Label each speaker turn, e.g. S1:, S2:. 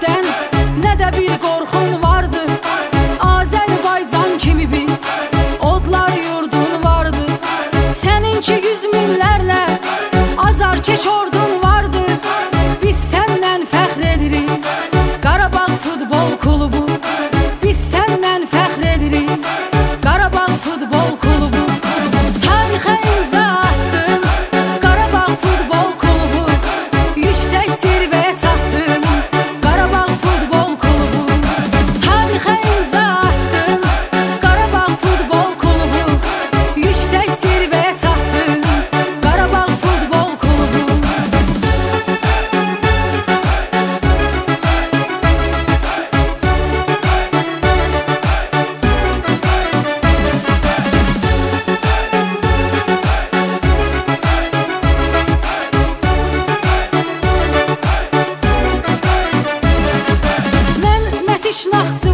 S1: fəxrdən, nə də bir qorxun vardı. Azərbaycan kimi bir odlar yurdun vardı. Səninki 100 minlərlə azarkeş ordun vardı. Biz səndən fəxr edirik, Qarabağ Futbol Klubu. Biz səndən fəxr edirik, Qarabağ Futbol Klubu. Tarixə imza attın, Qarabağ Futbol Klubu. Yüksək zirvəyə çatdın, Qarabağ Futbol Klubu. Tarixə imza attın, Qarabağ Futbol Klubu. Yüksək zirvəyə çatdın, Qarabağ Futbol Klubu. Şlaxçı